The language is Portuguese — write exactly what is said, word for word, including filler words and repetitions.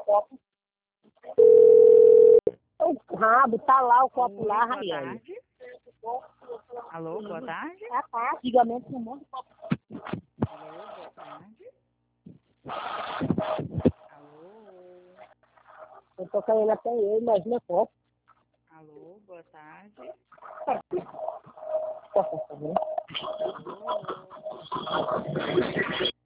copo. O rabo, tá lá o copo. Oi, lá, boa Raiane. Tarde. Alô, boa tarde. Ah, tá. Antigamente não monte de copo. Alô, boa tarde. Alô. Eu tô querendo até eu, imagina copo. Alô, boa tarde. Posso saber? Alô.